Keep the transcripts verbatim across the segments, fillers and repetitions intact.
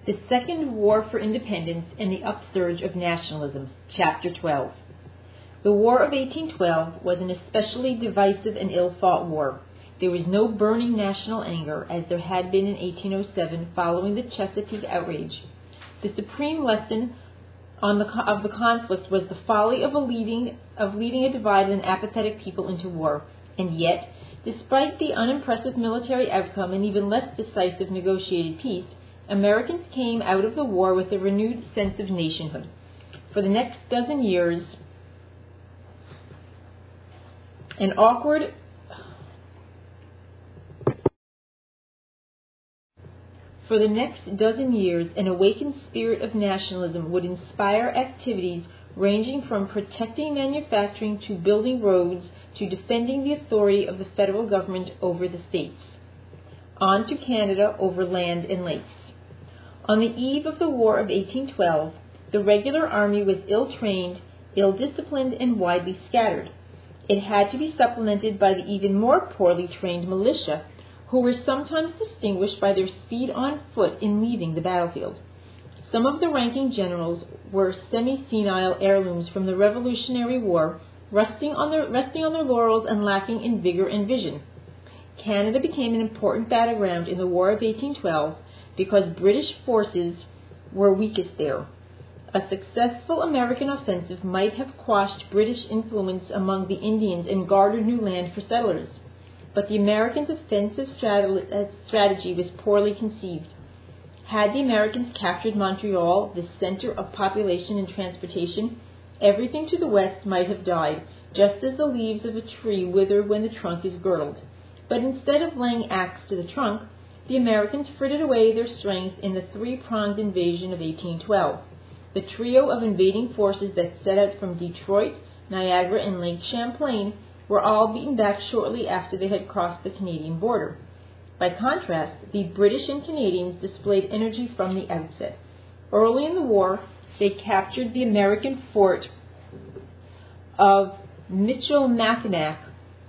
The Second War for Independence and the Upsurge of Nationalism, Chapter twelve. The War of eighteen twelve was an especially divisive and ill-fought war. There was no burning national anger, as there had been in eighteen oh seven following the Chesapeake outrage. The supreme lesson on the, of the conflict was the folly of, a leading, of leading a divided and apathetic people into war. And yet, despite the unimpressive military outcome and even less decisive negotiated peace, Americans came out of the war with a renewed sense of nationhood. For the next dozen years, an awkward For the next dozen years, an awakened spirit of nationalism would inspire activities ranging from protecting manufacturing to building roads to defending the authority of the federal government over the states. On to Canada over land and lakes. On the eve of the War of eighteen twelve, the regular army was ill-trained, ill-disciplined, and widely scattered. It had to be supplemented by the even more poorly trained militia, who were sometimes distinguished by their speed on foot in leaving the battlefield. Some of the ranking generals were semi-senile heirlooms from the Revolutionary War, resting on their, resting on their laurels and lacking in vigor and vision. Canada became an important battleground in the War of eighteen twelve because British forces were weakest there. A successful American offensive might have quashed British influence among the Indians and garnered new land for settlers. But the Americans' offensive strategy was poorly conceived. Had the Americans captured Montreal, the center of population and transportation, everything to the west might have died, just as the leaves of a tree wither when the trunk is girdled. But instead of laying axe to the trunk, the Americans frittered away their strength in the three-pronged invasion of eighteen twelve. The trio of invading forces that set out from Detroit, Niagara, and Lake Champlain were all beaten back shortly after they had crossed the Canadian border. By contrast, the British and Canadians displayed energy from the outset. Early in the war, they captured the American fort of Michilimackinac,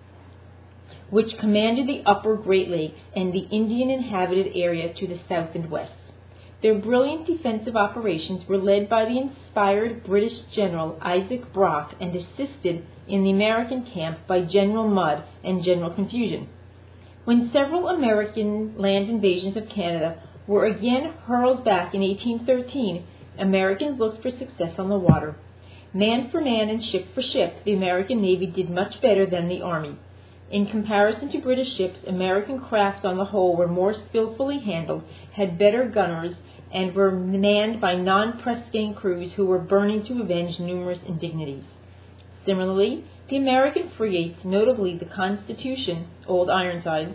which commanded the upper Great Lakes and the Indian-inhabited area to the south and west. Their brilliant defensive operations were led by the inspired British General Isaac Brock and assisted in the American camp by General Mudd and General Confusion. When several American land invasions of Canada were again hurled back in eighteen thirteen, Americans looked for success on the water. Man for man and ship for ship, the American Navy did much better than the Army. In comparison to British ships, American craft on the whole were more skillfully handled, had better gunners, and were manned by non-press-gang crews who were burning to avenge numerous indignities. Similarly, the American frigates, notably the Constitution, Old Ironsides,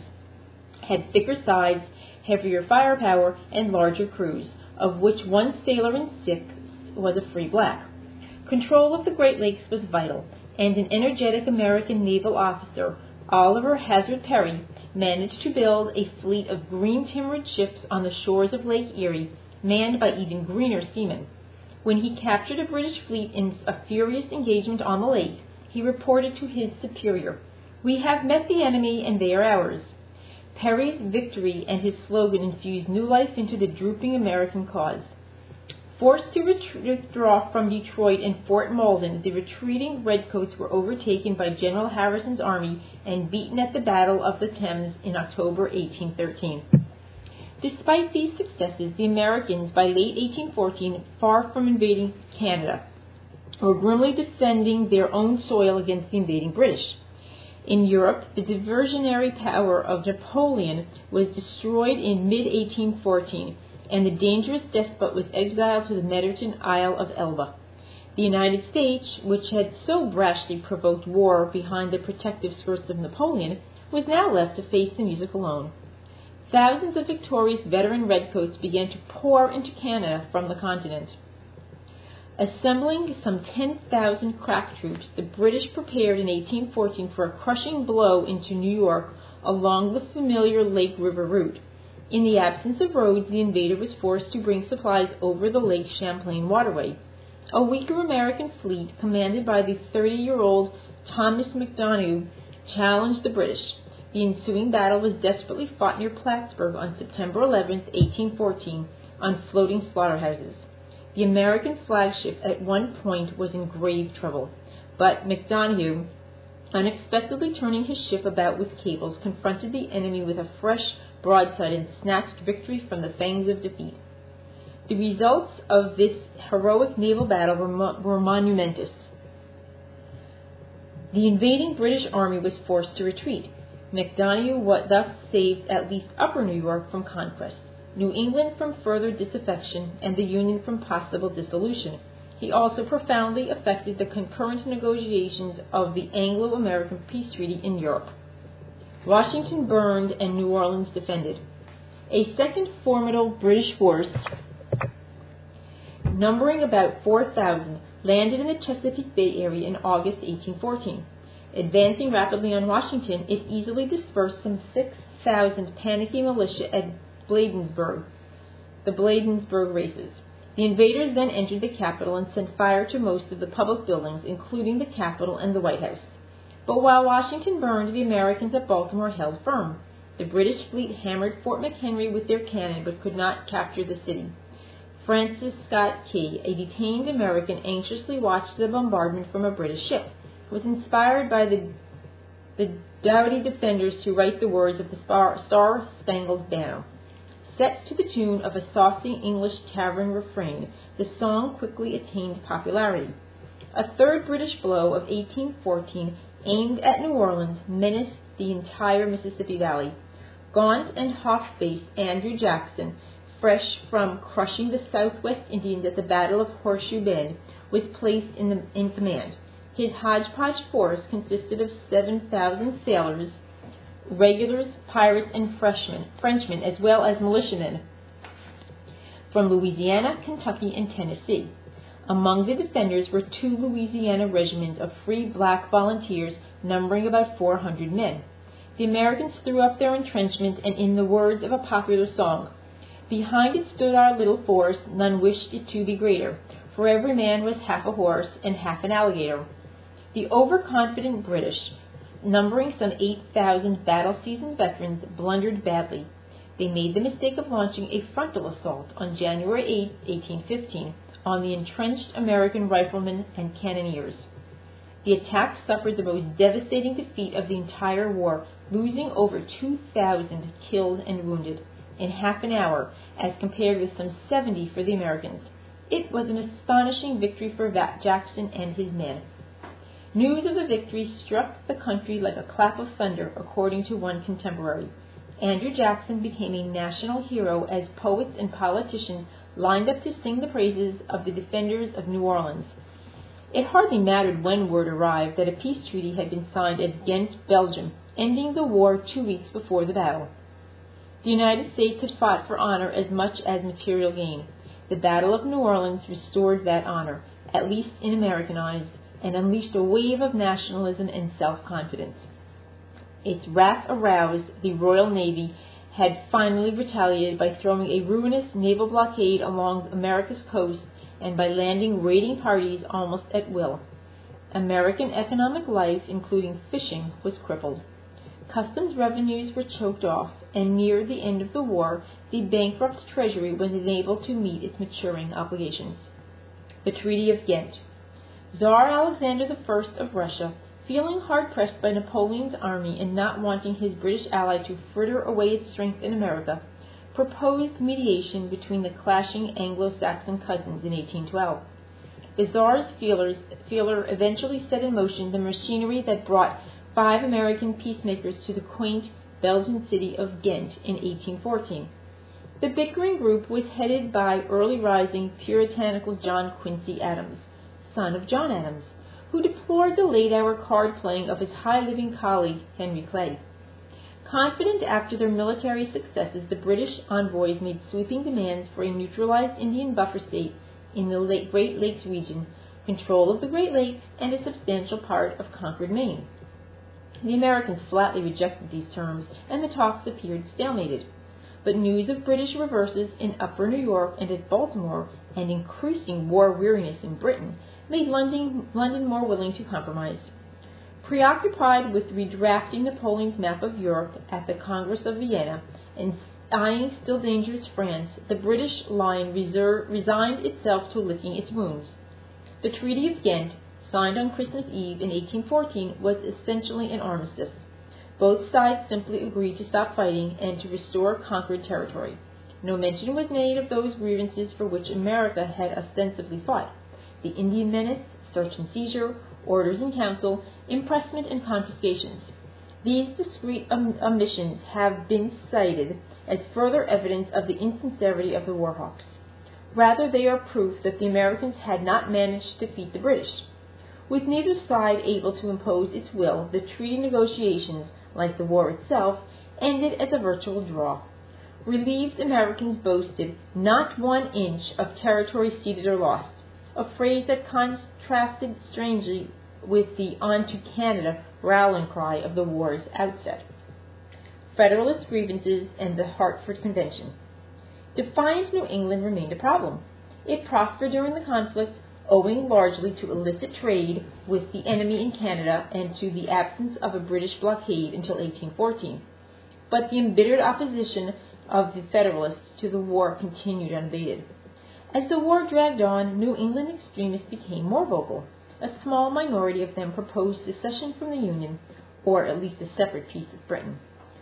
had thicker sides, heavier firepower, and larger crews, of which one sailor in six was a free black. Control of the Great Lakes was vital, and an energetic American naval officer, Oliver Hazard Perry, managed to build a fleet of green-timbered ships on the shores of Lake Erie, manned by even greener seamen. When he captured a British fleet in a furious engagement on the lake, he reported to his superior, "We have met the enemy and they are ours." Perry's victory and his slogan infused new life into the drooping American cause. Forced to withdraw from Detroit and Fort Malden, the retreating Redcoats were overtaken by General Harrison's army and beaten at the Battle of the Thames in October eighteen thirteen. Despite these successes, the Americans, by late eighteen fourteen, far from invading Canada, were grimly defending their own soil against the invading British. In Europe, the diversionary power of Napoleon was destroyed in mid eighteen fourteen, and the dangerous despot was exiled to the Mediterranean Isle of Elba. The United States, which had so brashly provoked war behind the protective skirts of Napoleon, was now left to face the music alone. Thousands of victorious veteran redcoats began to pour into Canada from the continent. Assembling some ten thousand crack troops, the British prepared in eighteen fourteen for a crushing blow into New York along the familiar Lake River route. In the absence of roads, the invader was forced to bring supplies over the Lake Champlain waterway. A weaker American fleet, commanded by the thirty-year-old Thomas McDonough, challenged the British. The ensuing battle was desperately fought near Plattsburgh on September eleventh, eighteen fourteen, on floating slaughterhouses. The American flagship at one point was in grave trouble, but Macdonough, unexpectedly turning his ship about with cables, confronted the enemy with a fresh broadside and snatched victory from the fangs of defeat. The results of this heroic naval battle were, mo- were monumentous. The invading British army was forced to retreat. Macdonough thus saved at least Upper New York from conquest, New England from further disaffection, and the Union from possible dissolution. He also profoundly affected the concurrent negotiations of the Anglo-American peace treaty in Europe. Washington burned and New Orleans defended. A second formidable British force, numbering about four thousand, landed in the Chesapeake Bay area in August eighteen fourteen. Advancing rapidly on Washington, it easily dispersed some six thousand panicky militia at Bladensburg, the Bladensburg races. The invaders then entered the capital and sent fire to most of the public buildings, including the Capitol and the White House. But while Washington burned, the Americans at Baltimore held firm. The British fleet hammered Fort McHenry with their cannon, but could not capture the city. Francis Scott Key, a detained American, anxiously watched the bombardment from a British ship. He was inspired by the, the doughty defenders to write the words of the Star-Spangled Banner. Set to the tune of a saucy English tavern refrain, the song quickly attained popularity. A third British blow of eighteen fourteen, aimed at New Orleans, menaced the entire Mississippi Valley. Gaunt and hawk-faced Andrew Jackson, fresh from crushing the Southwest Indians at the Battle of Horseshoe Bend, was placed in, the, in command. His hodgepodge force consisted of seven thousand sailors, regulars, pirates, and Frenchmen, Frenchmen, as well as militiamen from Louisiana, Kentucky, and Tennessee. Among the defenders were two Louisiana regiments of free black volunteers numbering about four hundred men. The Americans threw up their entrenchment, and in the words of a popular song, "Behind it stood our little force, none wished it to be greater, for every man was half a horse and half an alligator." The overconfident British, numbering some eight thousand battle-seasoned veterans, blundered badly. They made the mistake of launching a frontal assault on January eighth, eighteen fifteen, on the entrenched American riflemen and cannoneers. The attack suffered the most devastating defeat of the entire war, losing over two thousand killed and wounded in half an hour, as compared with some seventy for the Americans. It was an astonishing victory for Jackson and his men. News of the victory struck the country like a clap of thunder, according to one contemporary. Andrew Jackson became a national hero as poets and politicians lined up to sing the praises of the defenders of New Orleans. It hardly mattered when word arrived that a peace treaty had been signed at Ghent, Belgium, ending the war two weeks before the battle. The United States had fought for honor as much as material gain. The Battle of New Orleans restored that honor, at least in American eyes, and unleashed a wave of nationalism and self-confidence. Its wrath aroused, the Royal Navy had finally retaliated by throwing a ruinous naval blockade along America's coast and by landing raiding parties almost at will. American economic life, including fishing, was crippled. Customs revenues were choked off, and near the end of the war, the bankrupt treasury was unable to meet its maturing obligations. The Treaty of Ghent. Tsar Alexander the First of Russia, feeling hard-pressed by Napoleon's army and not wanting his British ally to fritter away its strength in America, proposed mediation between the clashing Anglo-Saxon cousins in eighteen twelve. The Tsar's feelers, feeler eventually set in motion the machinery that brought five American peacemakers to the quaint Belgian city of Ghent in eighteen fourteen. The bickering group was headed by early-rising puritanical John Quincy Adams, son of John Adams, who deplored the late-hour card-playing of his high-living colleague, Henry Clay. Confident after their military successes, the British envoys made sweeping demands for a neutralized Indian buffer state in the Great Lakes region, control of the Great Lakes, and a substantial part of conquered Maine. The Americans flatly rejected these terms, and the talks appeared stalemated. But news of British reverses in Upper New York and at Baltimore, and increasing war weariness in Britain, made London, London more willing to compromise. Preoccupied with redrafting Napoleon's map of Europe at the Congress of Vienna, and eyeing still dangerous France, the British line reserve, resigned itself to licking its wounds. The Treaty of Ghent, signed on Christmas Eve in eighteen fourteen, was essentially an armistice. Both sides simply agreed to stop fighting and to restore conquered territory. No mention was made of those grievances for which America had ostensibly fought: the Indian menace, search and seizure, orders in council, impressment and confiscations. These discreet om- omissions have been cited as further evidence of the insincerity of the war hawks. Rather, they are proof that the Americans had not managed to defeat the British. With neither side able to impose its will, the treaty negotiations, like the war itself, ended as a virtual draw. Relieved Americans boasted not one inch of territory ceded or lost, a phrase that contrasted strangely with the "on to Canada" rallying cry of the war's outset. Federalist grievances and the Hartford Convention. Defiant New England remained a problem. It prospered during the conflict, owing largely to illicit trade with the enemy in Canada and to the absence of a British blockade until eighteen fourteen. But the embittered opposition of the Federalists to the war continued unabated. As the war dragged on, New England extremists became more vocal. A small minority of them proposed secession from the Union, or at least a separate piece of Britain.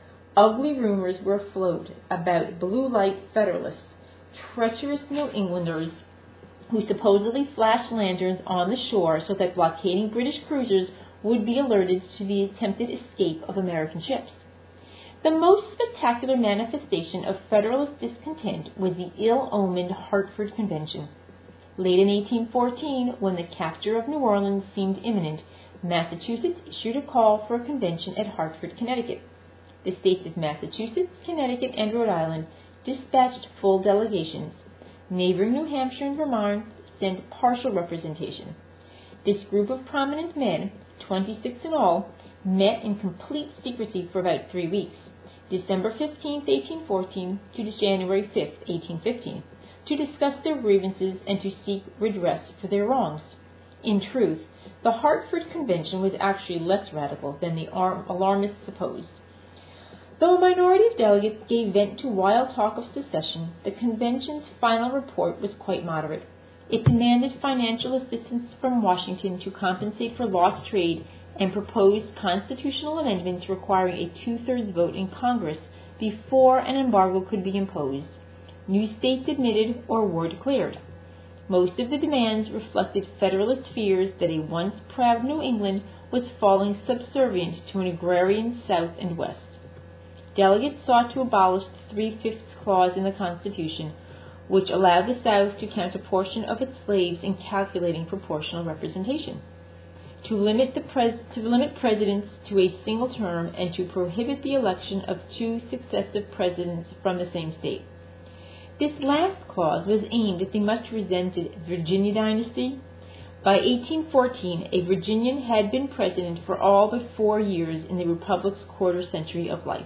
Ugly rumors were afloat about blue light Federalists, treacherous New Englanders who supposedly flashed lanterns on the shore so that blockading British cruisers would be alerted to the attempted escape of American ships. The most spectacular manifestation of Federalist discontent was the ill-omened Hartford Convention. Late in eighteen fourteen, when the capture of New Orleans seemed imminent, Massachusetts issued a call for a convention at Hartford, Connecticut. The states of Massachusetts, Connecticut, and Rhode Island dispatched full delegations. Neighboring New Hampshire and Vermont sent partial representation. This group of prominent men, twenty-six in all, met in complete secrecy for about three weeks, December fifteenth, eighteen fourteen, to January fifth, eighteen fifteen, to discuss their grievances and to seek redress for their wrongs. In truth, the Hartford Convention was actually less radical than the alarmists supposed. Though a minority of delegates gave vent to wild talk of secession, the convention's final report was quite moderate. It demanded financial assistance from Washington to compensate for lost trade and proposed constitutional amendments requiring a two-thirds vote in Congress before an embargo could be imposed. New states admitted or war declared. Most of the demands reflected Federalist fears that a once proud New England was falling subservient to an agrarian South and West. Delegates sought to abolish the three-fifths clause in the Constitution, which allowed the South to count a portion of its slaves in calculating proportional representation, to limit, the pres- to limit presidents to a single term, and to prohibit the election of two successive presidents from the same state. This last clause was aimed at the much-resented Virginia dynasty. By eighteen fourteen, a Virginian had been president for all but four years in the Republic's quarter century of life.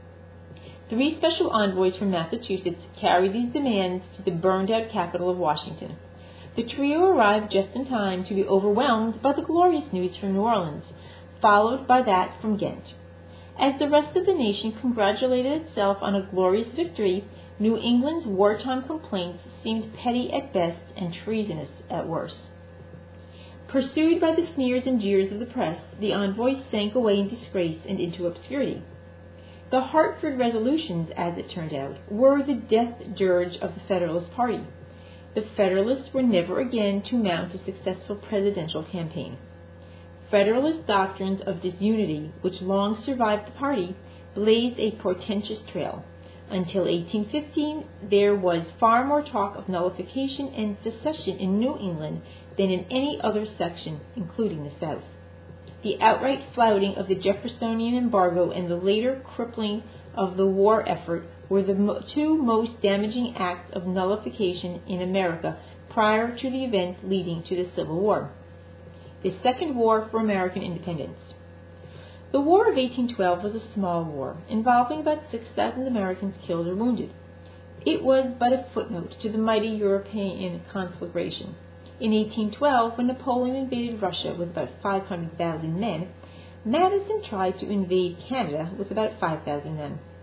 Three special envoys from Massachusetts carried these demands to the burned-out capital of Washington. The trio arrived just in time to be overwhelmed by the glorious news from New Orleans, followed by that from Ghent. As the rest of the nation congratulated itself on a glorious victory, New England's wartime complaints seemed petty at best and treasonous at worst. Pursued by the sneers and jeers of the press, the envoys sank away in disgrace and into obscurity. The Hartford resolutions, as it turned out, were the death dirge of the Federalist Party. The Federalists were never again to mount a successful presidential campaign. Federalist doctrines of disunity, which long survived the party, blazed a portentous trail. Until eighteen fifteen, there was far more talk of nullification and secession in New England than in any other section, including the South. The outright flouting of the Jeffersonian embargo and the later crippling of the war effort were the mo- two most damaging acts of nullification in America prior to the events leading to the Civil War. The Second War for American Independence. The War of eighteen twelve was a small war, involving about six thousand Americans killed or wounded. It was but a footnote to the mighty European conflagration. In eighteen twelve, when Napoleon invaded Russia with about five hundred thousand men, Madison tried to invade Canada with about five thousand men.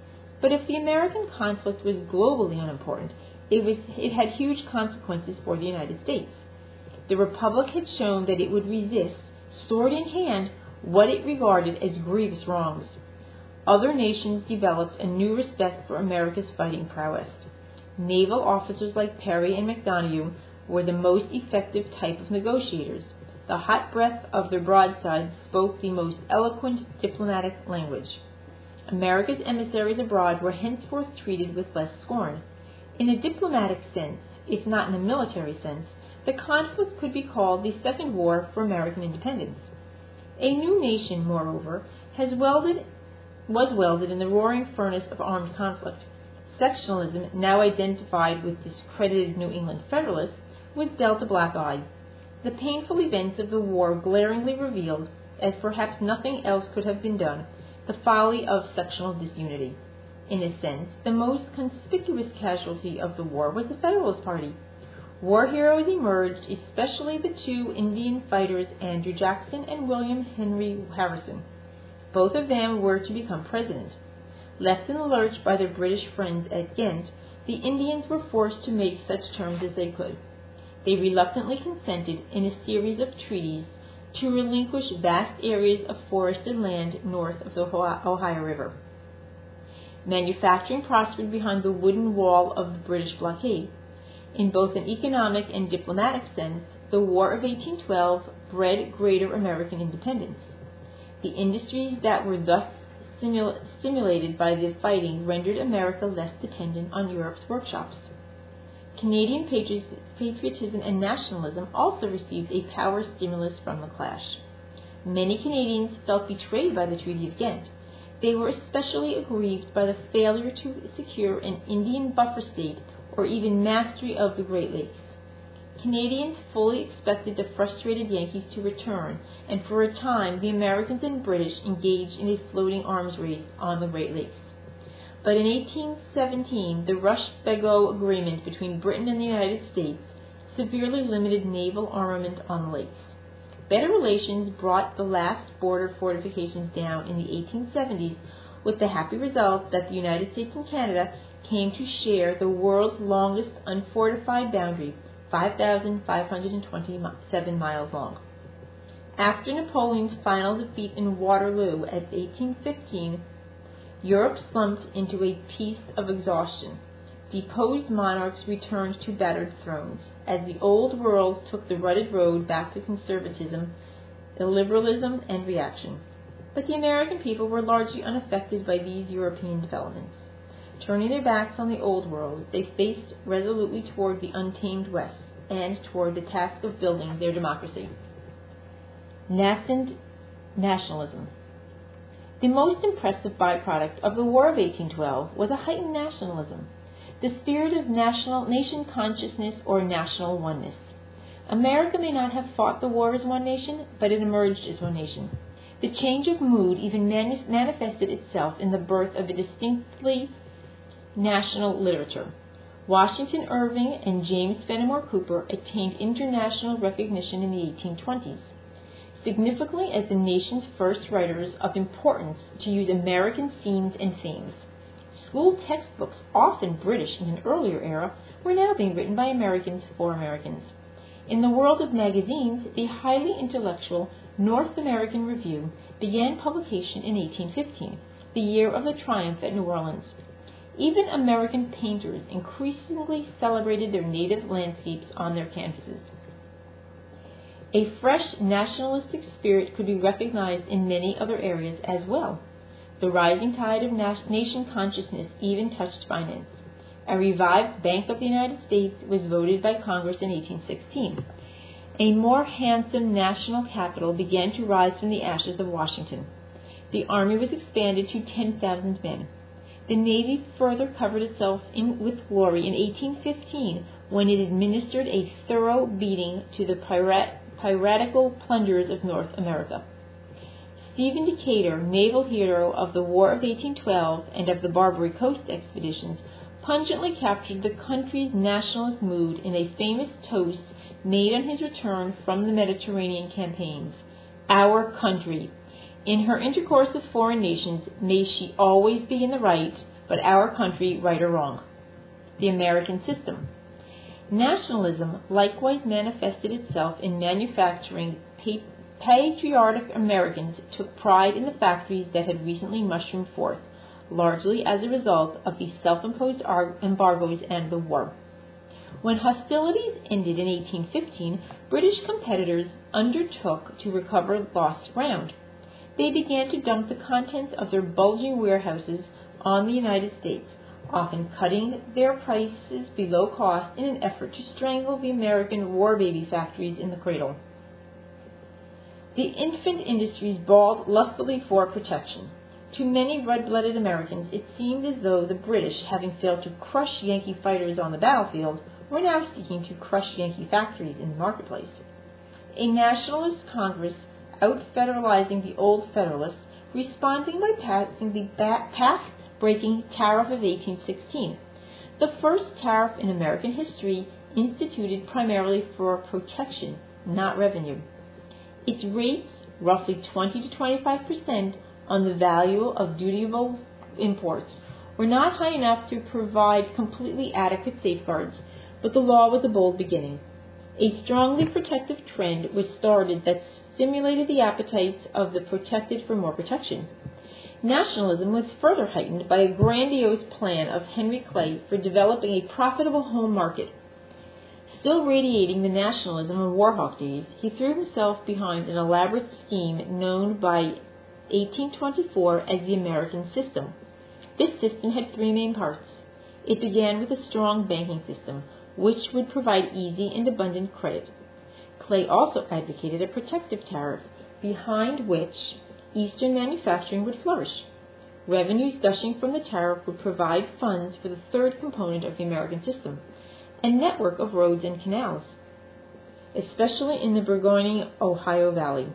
But if the American conflict was globally unimportant, it, was, it had huge consequences for the United States. The Republic had shown that it would resist, sword in hand, what it regarded as grievous wrongs. Other nations developed a new respect for America's fighting prowess. Naval officers like Perry and McDonough were the most effective type of negotiators. The hot breath of their broadsides spoke the most eloquent diplomatic language. America's emissaries abroad were henceforth treated with less scorn. In a diplomatic sense, if not in a military sense, the conflict could be called the Second War for American Independence. A new nation, moreover, has welded, was welded in the roaring furnace of armed conflict. Sectionalism, now identified with discredited New England Federalists, was dealt a black eye. The painful events of the war glaringly revealed, as perhaps nothing else could have been done, the folly of sectional disunity. In a sense, the most conspicuous casualty of the war was the Federalist Party. War heroes emerged, especially the two Indian fighters Andrew Jackson and William Henry Harrison. Both of them were to become president. Left in the lurch by their British friends at Ghent, the Indians were forced to make such terms as they could. They reluctantly consented, in a series of treaties, to relinquish vast areas of forested land north of the Ohio River. Manufacturing prospered behind the wooden wall of the British blockade. In both an economic and diplomatic sense, the War of eighteen twelve bred greater American independence. The industries that were thus stimul- stimulated by the fighting rendered America less dependent on Europe's workshops. Canadian patriotism and nationalism also received a power stimulus from the clash. Many Canadians felt betrayed by the Treaty of Ghent. They were especially aggrieved by the failure to secure an Indian buffer state or even mastery of the Great Lakes. Canadians fully expected the frustrated Yankees to return, and for a time the Americans and British engaged in a floating arms race on the Great Lakes. But in eighteen seventeen, the Rush-Bagot Agreement between Britain and the United States severely limited naval armament on the lakes. Better relations brought the last border fortifications down in the eighteen seventies, with the happy result that the United States and Canada came to share the world's longest unfortified boundary, five thousand five hundred twenty-seven miles long. After Napoleon's final defeat in Waterloo at eighteen fifteen, Europe slumped into a peace of exhaustion. Deposed monarchs returned to battered thrones, as the old world took the rutted road back to conservatism, illiberalism, and reaction. But the American people were largely unaffected by these European developments. Turning their backs on the old world, they faced resolutely toward the untamed West and toward the task of building their democracy. Nascent nationalism. The most impressive byproduct of the War of eighteen twelve was a heightened nationalism, the spirit of national nation consciousness or national oneness. America may not have fought the war as one nation, but it emerged as one nation. The change of mood even manif- manifested itself in the birth of a distinctly national literature. Washington Irving and James Fenimore Cooper attained international recognition in the eighteen twenties. Significantly as the nation's first writers of importance to use American scenes and themes. School textbooks, often British in an earlier era, were now being written by Americans for Americans. In the world of magazines, the highly intellectual North American Review began publication in eighteen fifteen, the year of the triumph at New Orleans. Even American painters increasingly celebrated their native landscapes on their canvases. A fresh nationalistic spirit could be recognized in many other areas as well. The rising tide of nation consciousness even touched finance. A revived Bank of the United States was voted by Congress in eighteen sixteen. A more handsome national capital began to rise from the ashes of Washington. The Army was expanded to ten thousand men. The Navy further covered itself in, with glory in eighteen fifteen when it administered a thorough beating to the pirate piratical plunderers of North America. Stephen Decatur, naval hero of the War of eighteen twelve and of the Barbary Coast expeditions, pungently captured the country's nationalist mood in a famous toast made on his return from the Mediterranean campaigns. Our country. In her intercourse with foreign nations, may she always be in the right, but our country right or wrong. The American system. Nationalism likewise manifested itself in manufacturing. Patriotic Americans took pride in the factories that had recently mushroomed forth, largely as a result of the self-imposed embargoes and the war. When hostilities ended in eighteen fifteen, British competitors undertook to recover lost ground. They began to dump the contents of their bulging warehouses on the United States, often cutting their prices below cost in an effort to strangle the American war baby factories in the cradle. The infant industries bawled lustily for protection. To many red-blooded Americans, it seemed as though the British, having failed to crush Yankee fighters on the battlefield, were now seeking to crush Yankee factories in the marketplace. A nationalist Congress, out-federalizing the old Federalists, responding by passing the path-breaking Tariff of eighteen sixteen, the first tariff in American history instituted primarily for protection, not revenue. Its rates, roughly twenty to twenty-five percent on the value of dutiable imports, were not high enough to provide completely adequate safeguards, but the law was a bold beginning. A strongly protective trend was started that stimulated the appetites of the protected for more protection. Nationalism was further heightened by a grandiose plan of Henry Clay for developing a profitable home market. Still radiating the nationalism of Warhawk days, he threw himself behind an elaborate scheme known by eighteen twenty-four as the American system. This system had three main parts. It began with a strong banking system, which would provide easy and abundant credit. Clay also advocated a protective tariff, behind which Eastern manufacturing would flourish. Revenues gushing from the tariff would provide funds for the third component of the American system, a network of roads and canals, especially in the Burgoyne, Ohio Valley.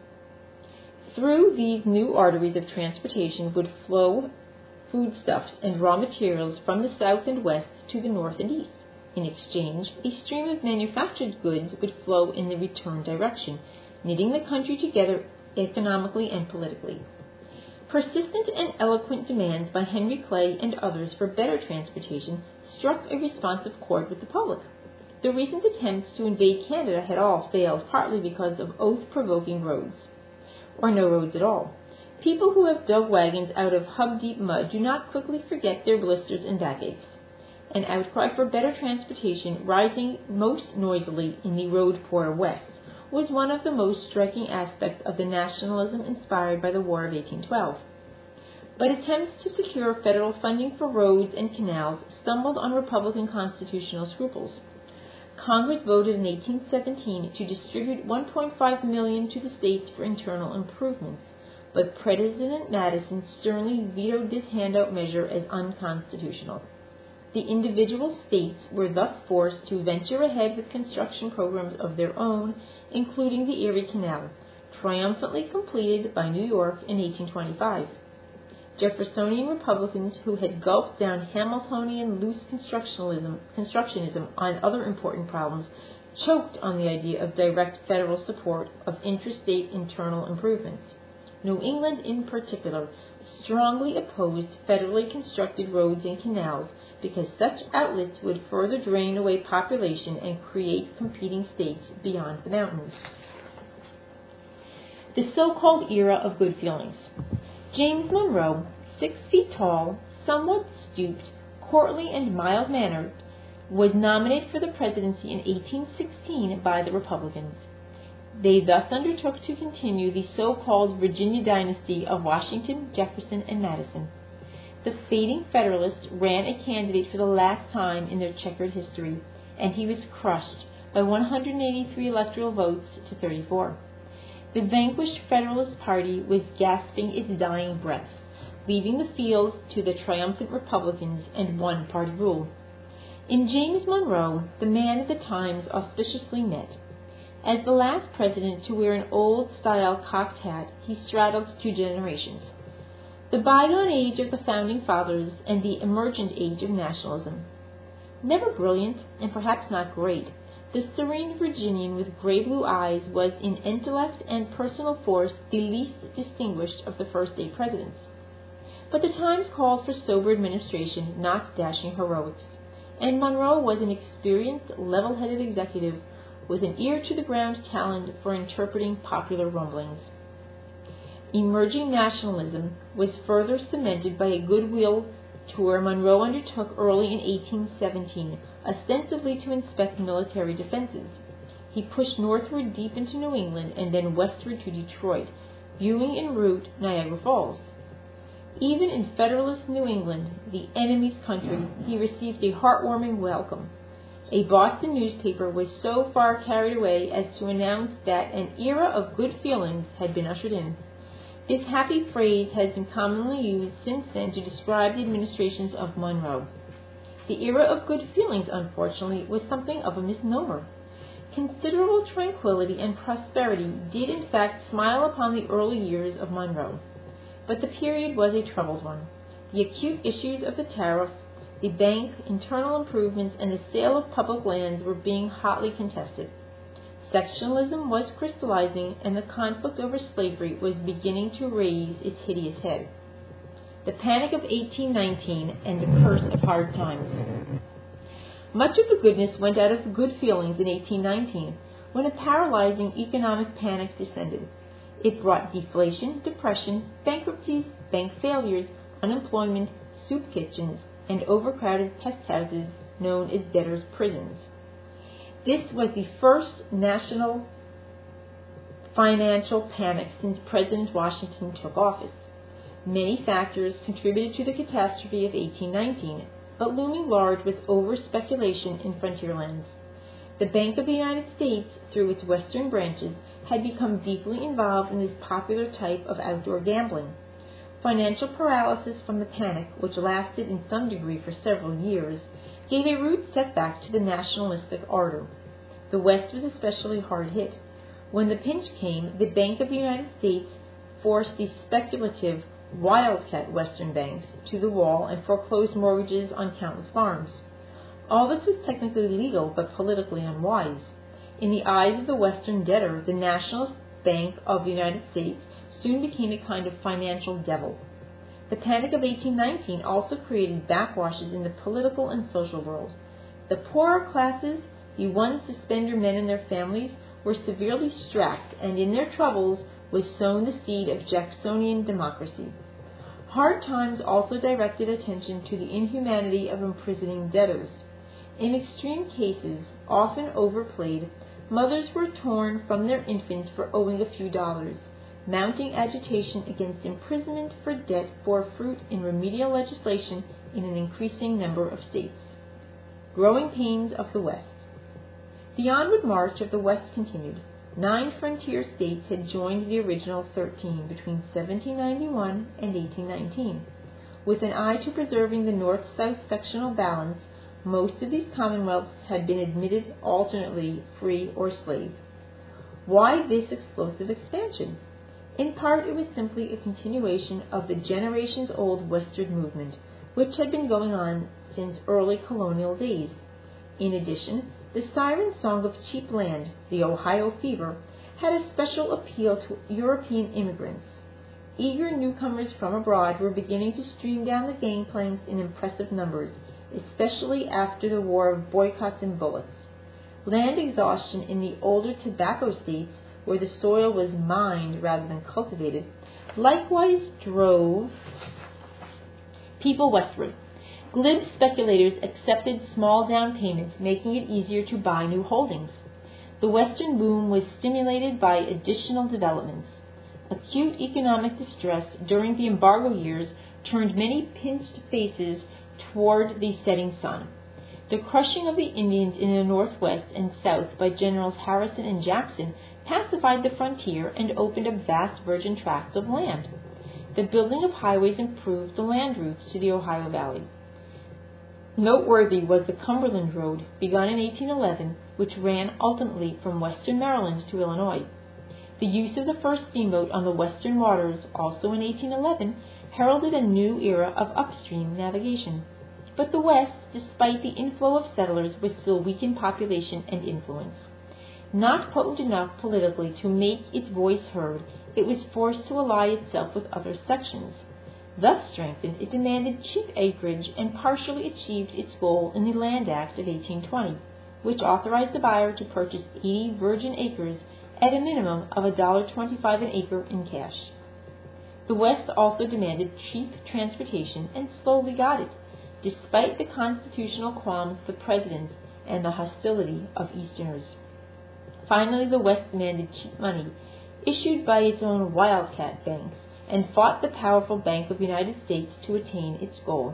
Through these new arteries of transportation would flow foodstuffs and raw materials from the south and west to the north and east. In exchange, a stream of manufactured goods would flow in the return direction, knitting the country together economically and politically. Persistent and eloquent demands by Henry Clay and others for better transportation struck a responsive chord with the public. The recent attempts to invade Canada had all failed, partly because of oath-provoking roads, or no roads at all. People who have dug wagons out of hub-deep mud do not quickly forget their blisters and backaches. An outcry for better transportation, rising most noisily in the road-poor West, was one of the most striking aspects of the nationalism inspired by the War of eighteen twelve. But attempts to secure federal funding for roads and canals stumbled on Republican constitutional scruples. Congress voted in eighteen seventeen to distribute one point five million dollars to the states for internal improvements, but President Madison sternly vetoed this handout measure as unconstitutional. The individual states were thus forced to venture ahead with construction programs of their own, including the Erie Canal, triumphantly completed by New York in eighteen twenty-five. Jeffersonian Republicans, who had gulped down Hamiltonian loose constructionism, constructionism on other important problems, choked on the idea of direct federal support of interstate internal improvements. New England, in particular, strongly opposed federally constructed roads and canals because such outlets would further drain away population and create competing states beyond the mountains. The so-called era of good feelings. James Monroe, six feet tall, somewhat stooped, courtly and mild-mannered, was nominated for the presidency in eighteen sixteen by the Republicans. They thus undertook to continue the so-called Virginia dynasty of Washington, Jefferson, and Madison. The fading Federalists ran a candidate for the last time in their checkered history, and he was crushed by one hundred eighty-three electoral votes to thirty-four. The vanquished Federalist Party was gasping its dying breaths, leaving the field to the triumphant Republicans and one-party rule. In James Monroe, the man of the times auspiciously met. As the last president to wear an old-style cocked hat, he straddled two generations: the bygone age of the Founding Fathers and the emergent age of nationalism. Never brilliant, and perhaps not great, the serene Virginian with gray blue eyes was in intellect and personal force the least distinguished of the first eight presidents. But the times called for sober administration, not dashing heroics, and Monroe was an experienced, level-headed executive with an ear-to-the-ground talent for interpreting popular rumblings. Emerging nationalism was further cemented by a goodwill tour Monroe undertook early in eighteen seventeen, ostensibly to inspect military defenses. He pushed northward deep into New England and then westward to Detroit, viewing en route Niagara Falls. Even in Federalist New England, the enemy's country, he received a heartwarming welcome. A Boston newspaper was so far carried away as to announce that an era of good feelings had been ushered in. This happy phrase has been commonly used since then to describe the administrations of Monroe. The era of good feelings, unfortunately, was something of a misnomer. Considerable tranquility and prosperity did in fact smile upon the early years of Monroe. But the period was a troubled one. The acute issues of the tariff, the bank, internal improvements, and the sale of public lands were being hotly contested. Sectionalism was crystallizing, and the conflict over slavery was beginning to raise its hideous head. The Panic of eighteen nineteen and the Curse of Hard Times. Much of the goodness went out of the good feelings in eighteen nineteen, when a paralyzing economic panic descended. It brought deflation, depression, bankruptcies, bank failures, unemployment, soup kitchens, and overcrowded pest houses known as debtors' prisons. This was the first national financial panic since President Washington took office. Many factors contributed to the catastrophe of eighteen nineteen, but looming large was over-speculation in frontier lands. The Bank of the United States, through its western branches, had become deeply involved in this popular type of outdoor gambling. Financial paralysis from the panic, which lasted in some degree for several years, gave a rude setback to the nationalistic ardor. The West was especially hard hit. When the pinch came, the Bank of the United States forced the speculative, wildcat Western banks to the wall and foreclosed mortgages on countless farms. All this was technically legal but politically unwise. In the eyes of the Western debtor, the National Bank of the United States soon became a kind of financial devil. The Panic of eighteen nineteen also created backwashes in the political and social world. The poorer classes, the one-suspender men and their families, were severely strapped, and in their troubles was sown the seed of Jacksonian democracy. Hard times also directed attention to the inhumanity of imprisoning debtors. In extreme cases, often overplayed, mothers were torn from their infants for owing a few dollars. Mounting agitation against imprisonment for debt bore fruit in remedial legislation in an increasing number of states. Growing pains of the West. The onward march of the West continued. Nine frontier states had joined the original thirteen between seventeen ninety-one and eighteen nineteen. With an eye to preserving the north-south sectional balance, most of these commonwealths had been admitted alternately free or slave. Why this explosive expansion? In part, it was simply a continuation of the generations-old westward movement, which had been going on since early colonial days. In addition, the siren song of cheap land, the Ohio fever, had a special appeal to European immigrants. Eager newcomers from abroad were beginning to stream down the gangplanks in impressive numbers, especially after the war of boycotts and bullets. Land exhaustion in the older tobacco states, where the soil was mined rather than cultivated, likewise drove people westward. Glib speculators accepted small down payments, making it easier to buy new holdings. The Western boom was stimulated by additional developments. Acute economic distress during the embargo years turned many pinched faces toward the setting sun. The crushing of the Indians in the Northwest and South by Generals Harrison and Jackson pacified the frontier and opened up vast virgin tracts of land. The building of highways improved the land routes to the Ohio Valley. Noteworthy was the Cumberland Road, begun in eighteen eleven, which ran ultimately from western Maryland to Illinois. The use of the first steamboat on the western waters, also in eighteen eleven, heralded a new era of upstream navigation. But the West, despite the inflow of settlers, was still weak in population and influence. Not potent enough politically to make its voice heard, it was forced to ally itself with other sections. Thus strengthened, it demanded cheap acreage and partially achieved its goal in the Land Act of eighteen twenty, which authorized the buyer to purchase eighty virgin acres at a minimum of one dollar twenty-five an acre in cash. The West also demanded cheap transportation and slowly got it, despite the constitutional qualms of the presidents and the hostility of Easterners. Finally, the West demanded cheap money, issued by its own wildcat banks, and fought the powerful Bank of the United States to attain its goal.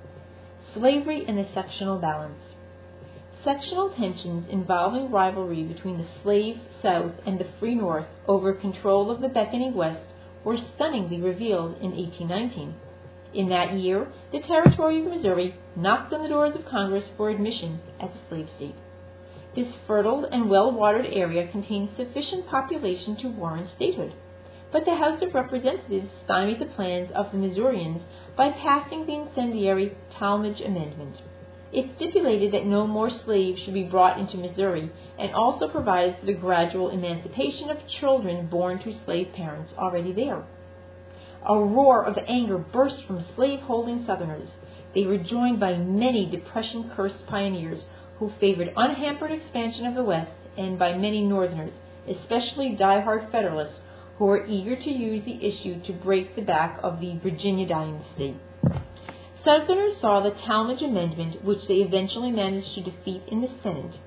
Slavery and the sectional balance. Sectional tensions involving rivalry between the slave South and the free North over control of the beckoning West were stunningly revealed in eighteen nineteen. In that year, the territory of Missouri knocked on the doors of Congress for admission as a slave state. This fertile and well-watered area contained sufficient population to warrant statehood, but the House of Representatives stymied the plans of the Missourians by passing the incendiary Talmadge Amendment. It stipulated that no more slaves should be brought into Missouri, and also provided for the gradual emancipation of children born to slave parents already there. A roar of anger burst from slave-holding Southerners. They were joined by many Depression-cursed pioneers who favored unhampered expansion of the West, and by many Northerners, especially die-hard Federalists, who were eager to use the issue to break the back of the Virginia dynasty. Southerners saw the Talmadge Amendment, which they eventually managed to defeat in the Senate,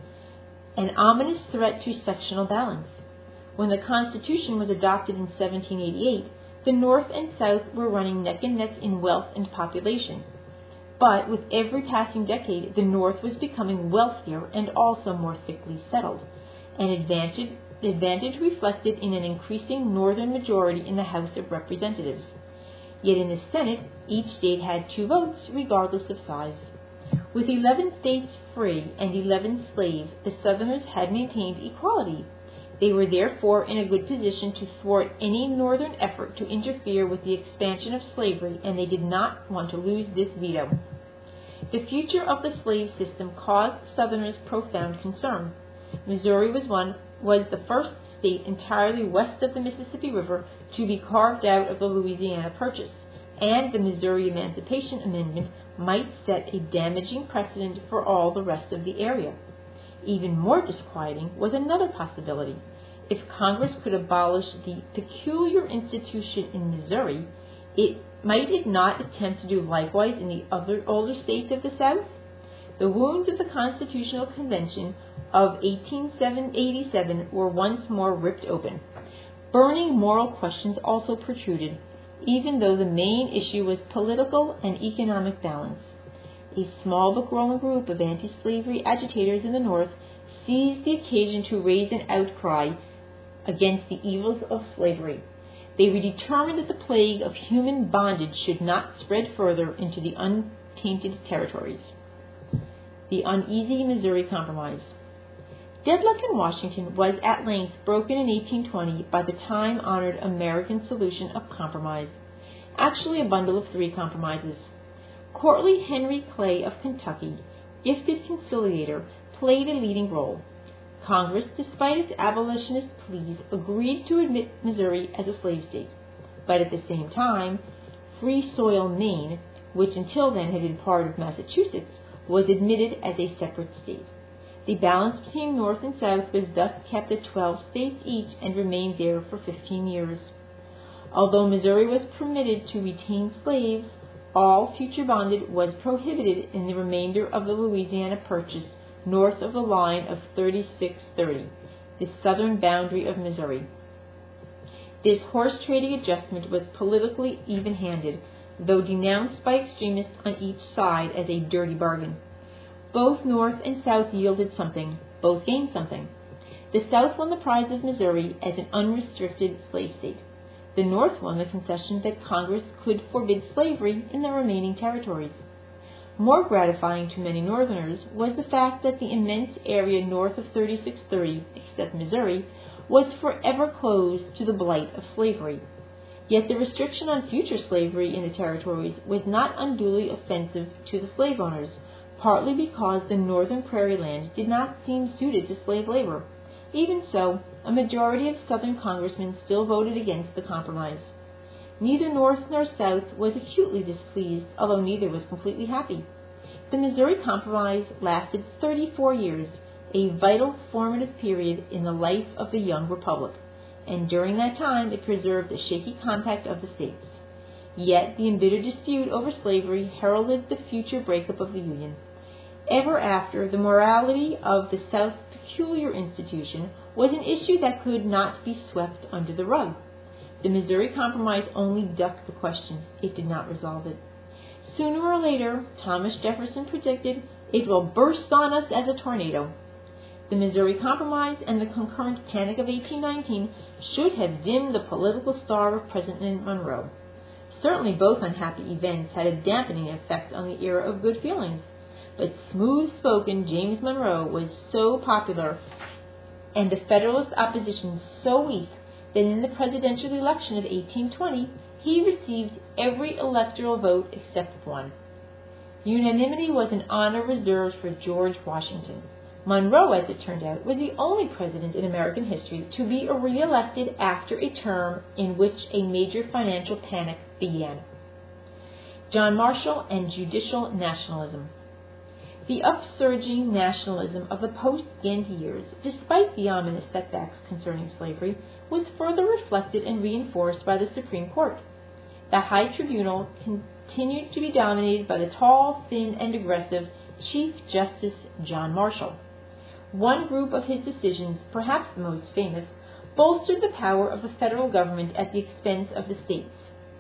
an ominous threat to sectional balance. When the Constitution was adopted in seventeen eighty-eight, the North and South were running neck and neck in wealth and population. But with every passing decade, the North was becoming wealthier and also more thickly settled, an advantage, advantage reflected in an increasing Northern majority in the House of Representatives. Yet in the Senate, each state had two votes, regardless of size. With eleven states free and eleven slave, the Southerners had maintained equality. They were therefore in a good position to thwart any Northern effort to interfere with the expansion of slavery, and they did not want to lose this veto. The future of the slave system caused Southerners profound concern. Missouri was one was the first state entirely west of the Mississippi River to be carved out of the Louisiana Purchase, and the Missouri Emancipation Amendment might set a damaging precedent for all the rest of the area. Even more disquieting was another possibility. If Congress could abolish the peculiar institution in Missouri, it might it not attempt to do likewise in the other older states of the South? The wounds of the Constitutional Convention of eighteen eighty-seven were once more ripped open. Burning moral questions also protruded, even though the main issue was political and economic balance. A small but growing group of anti-slavery agitators in the North seized the occasion to raise an outcry against the evils of slavery. They were determined that the plague of human bondage should not spread further into the untainted territories. The uneasy Missouri Compromise. Deadlock in Washington was at length broken in eighteen twenty by the time-honored American solution of compromise, actually a bundle of three compromises. Courtly Henry Clay of Kentucky, gifted conciliator, played a leading role. Congress, despite its abolitionist pleas, agreed to admit Missouri as a slave state. But at the same time, Free Soil, Maine, which until then had been part of Massachusetts, was admitted as a separate state. The balance between North and South was thus kept at twelve states each and remained there for fifteen years. Although Missouri was permitted to retain slaves, all future bondage was prohibited in the remainder of the Louisiana Purchase north of the line of thirty-six thirty, the southern boundary of Missouri. This horse-trading adjustment was politically even-handed, though denounced by extremists on each side as a dirty bargain. Both North and South yielded something, both gained something. The South won the prize of Missouri as an unrestricted slave state. The North won the concession that Congress could forbid slavery in the remaining territories. More gratifying to many Northerners was the fact that the immense area north of thirty-six thirty, except Missouri, was forever closed to the blight of slavery. Yet the restriction on future slavery in the territories was not unduly offensive to the slave owners, partly because the northern prairie land did not seem suited to slave labor. Even so, a majority of Southern congressmen still voted against the compromise. Neither North nor South was acutely displeased, although neither was completely happy. The Missouri Compromise lasted thirty-four years, a vital formative period in the life of the young republic, and during that time it preserved the shaky compact of the states. Yet the embittered dispute over slavery heralded the future breakup of the Union. Ever after, the morality of the South's peculiar institution was an issue that could not be swept under the rug. The Missouri Compromise only ducked the question. It did not resolve it. Sooner or later, Thomas Jefferson predicted, it will burst on us as a tornado. The Missouri Compromise and the concurrent Panic of eighteen nineteen should have dimmed the political star of President Monroe. Certainly both unhappy events had a dampening effect on the era of good feelings, but smooth-spoken James Monroe was so popular and the Federalist opposition so weak that in the presidential election of eighteen twenty, he received every electoral vote except one. Unanimity was an honor reserved for George Washington. Monroe, as it turned out, was the only president in American history to be re-elected after a term in which a major financial panic began. John Marshall and Judicial Nationalism. The upsurging nationalism of the post-Gantt years, despite the ominous setbacks concerning slavery, was further reflected and reinforced by the Supreme Court. The High Tribunal continued to be dominated by the tall, thin, and aggressive Chief Justice John Marshall. One group of his decisions, perhaps the most famous, bolstered the power of the federal government at the expense of the states.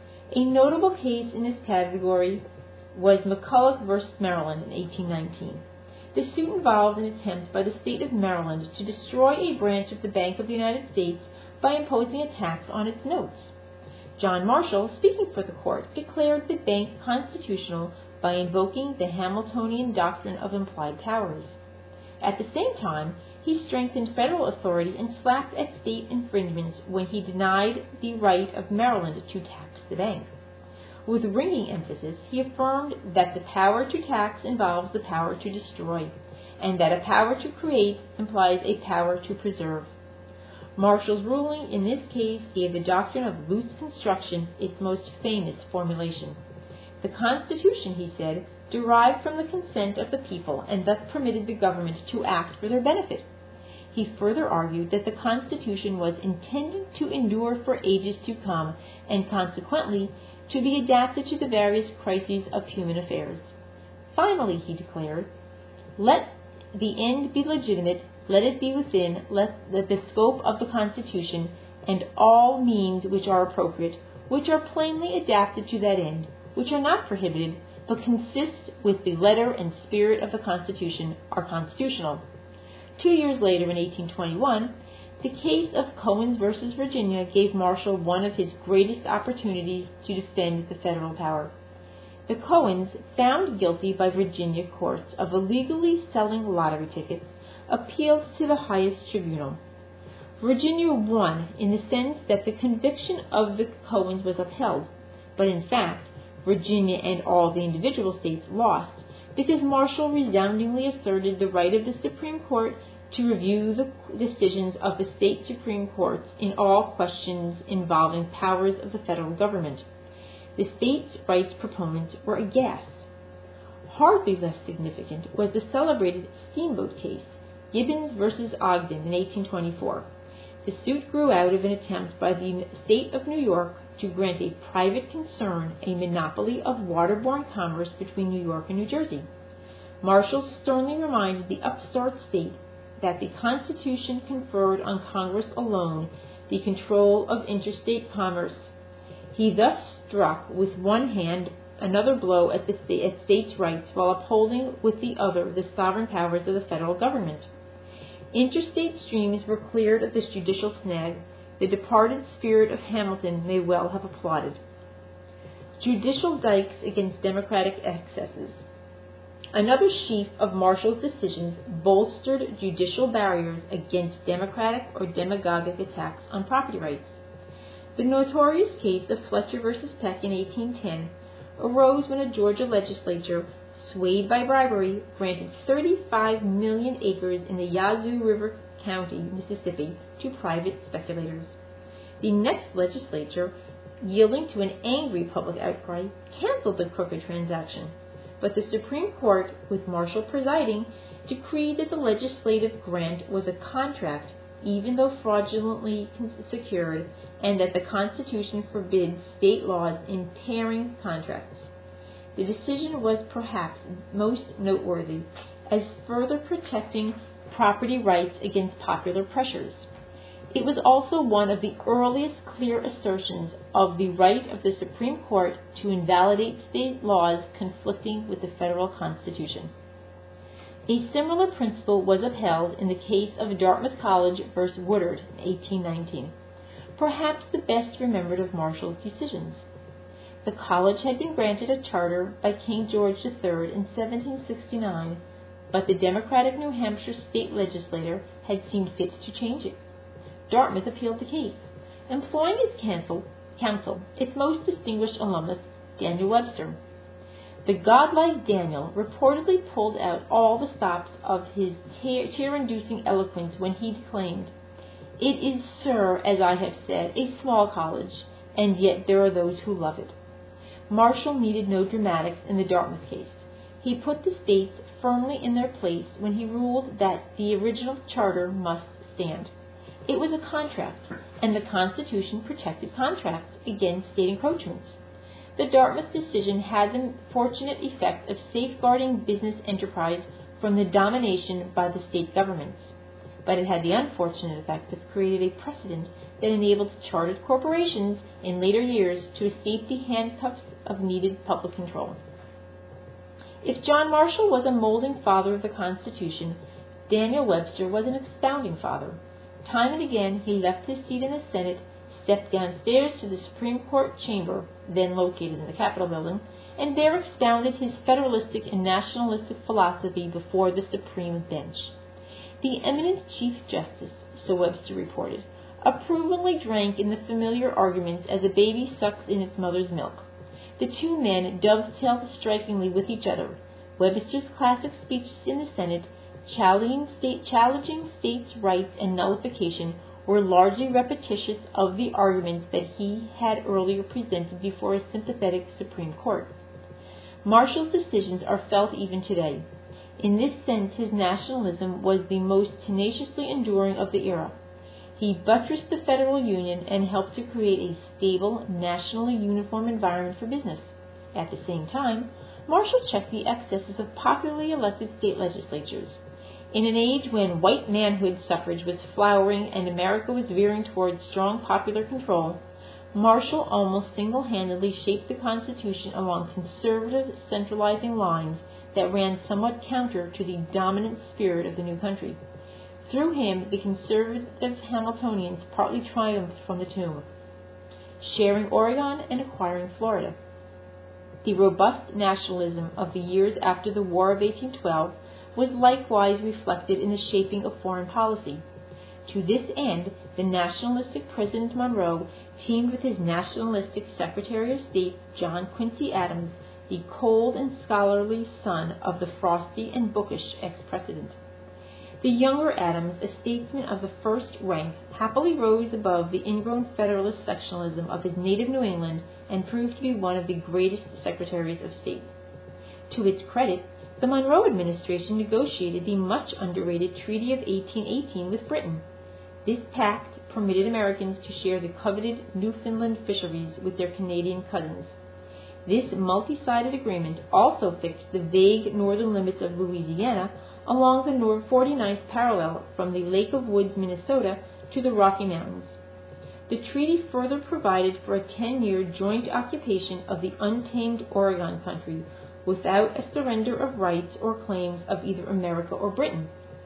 A notable case in this category was McCulloch versus Maryland in eighteen nineteen. The suit involved an attempt by the state of Maryland to destroy a branch of the Bank of the United States by imposing a tax on its notes. John Marshall, speaking for the court, declared the bank constitutional by invoking the Hamiltonian doctrine of implied powers. At the same time, he strengthened federal authority and slapped at state infringements when he denied the right of Maryland to tax the bank. With ringing emphasis, he affirmed that the power to tax involves the power to destroy, and that a power to create implies a power to preserve. Marshall's ruling in this case gave the doctrine of loose construction its most famous formulation. The Constitution, he said, derived from the consent of the people and thus permitted the government to act for their benefit. He further argued that the Constitution was intended to endure for ages to come and consequently to be adapted to the various crises of human affairs. Finally, he declared, let the end be legitimate, let it be within let the scope of the Constitution, and all means which are appropriate, which are plainly adapted to that end, which are not prohibited, but consist with the letter and spirit of the Constitution, are constitutional. Two years later, in eighteen twenty-one, the case of Cohens versus Virginia gave Marshall one of his greatest opportunities to defend the federal power. The Cohens, found guilty by Virginia courts of illegally selling lottery tickets, appealed to the highest tribunal. Virginia won in the sense that the conviction of the Cohens was upheld, but in fact, Virginia and all the individual states lost because Marshall resoundingly asserted the right of the Supreme Court to review the decisions of the state Supreme Courts in all questions involving powers of the federal government. The states' rights proponents were aghast. Hardly less significant was the celebrated Steamboat case, Gibbons versus Ogden in eighteen twenty-four. The suit grew out of an attempt by the state of New York to grant a private concern a monopoly of waterborne commerce between New York and New Jersey. Marshall sternly reminded the upstart state that the Constitution conferred on Congress alone the control of interstate commerce. He thus struck with one hand another blow at the state, at states' rights while upholding with the other the sovereign powers of the federal government. Interstate streams were cleared of this judicial snag. The departed spirit of Hamilton may well have applauded. Judicial dikes against democratic excesses. Another sheaf of Marshall's decisions bolstered judicial barriers against democratic or demagogic attacks on property rights. The notorious case of Fletcher versus Peck in eighteen ten arose when a Georgia legislature, swayed by bribery, granted thirty-five million acres in the Yazoo River County, Mississippi, to private speculators. The next legislature yielding to an angry public outcry, canceled the crooked transaction. But the Supreme Court, with Marshall presiding, decreed that the legislative grant was a contract, even though fraudulently secured, and that the Constitution forbids state laws impairing contracts. The decision was perhaps most noteworthy as further protecting property rights against popular pressures. It was also one of the earliest clear assertions of the right of the Supreme Court to invalidate state laws conflicting with the federal Constitution. A similar principle was upheld in the case of Dartmouth College versus Woodard in eighteen nineteen, perhaps the best remembered of Marshall's decisions. The college had been granted a charter by King George the Third in seventeen sixty-nine, but the Democratic New Hampshire state legislature had seen fit to change it. Dartmouth appealed the case, employing as counsel, counsel its most distinguished alumnus, Daniel Webster. The godlike Daniel reportedly pulled out all the stops of his tear-inducing eloquence when he declaimed, "It is, sir, as I have said, a small college, and yet there are those who love it." Marshall needed no dramatics in the Dartmouth case. He put the states firmly in their place when he ruled that the original charter must stand. It was a contract, and the Constitution protected contracts against state encroachments. The Dartmouth decision had the fortunate effect of safeguarding business enterprise from the domination by the state governments, but it had the unfortunate effect of creating a precedent that enabled chartered corporations in later years to escape the handcuffs of needed public control. If John Marshall was a molding father of the Constitution, Daniel Webster was an expounding father. Time and again he left his seat in the Senate, stepped downstairs to the Supreme Court chamber, then located in the Capitol building, and there expounded his federalistic and nationalistic philosophy before the Supreme Bench. The eminent Chief Justice, so Webster reported, approvingly drank in the familiar arguments as a baby sucks in its mother's milk. The two men dovetailed strikingly with each other. Webster's classic speeches in the Senate, challenging, state, challenging states' rights and nullification, were largely repetitious of the arguments that he had earlier presented before a sympathetic Supreme Court. Marshall's decisions are felt even today. In this sense, his nationalism was the most tenaciously enduring of the era. He buttressed the federal union and helped to create a stable, nationally uniform environment for business. At the same time, Marshall checked the excesses of popularly elected state legislatures. In an age when white manhood suffrage was flowering and America was veering towards strong popular control, Marshall almost single-handedly shaped the Constitution along conservative, centralizing lines that ran somewhat counter to the dominant spirit of the new country. Through him, the conservative Hamiltonians partly triumphed from the tomb, sharing Oregon and acquiring Florida. The robust nationalism of the years after the War of eighteen twelve was likewise reflected in the shaping of foreign policy. To this end, the nationalistic President Monroe teamed with his nationalistic Secretary of State, John Quincy Adams, the cold and scholarly son of the frosty and bookish ex-president. The younger Adams, a statesman of the first rank, happily rose above the ingrown Federalist sectionalism of his native New England and proved to be one of the greatest Secretaries of State. To its credit, the Monroe administration negotiated the much underrated Treaty of eighteen eighteen with Britain. This pact permitted Americans to share the coveted Newfoundland fisheries with their Canadian cousins. This multi-sided agreement also fixed the vague northern limits of Louisiana along the forty-ninth parallel from the Lake of Woods, Minnesota, to the Rocky Mountains. The treaty further provided for a ten-year joint occupation of the untamed Oregon country without a surrender of rights or claims of either America or Britain.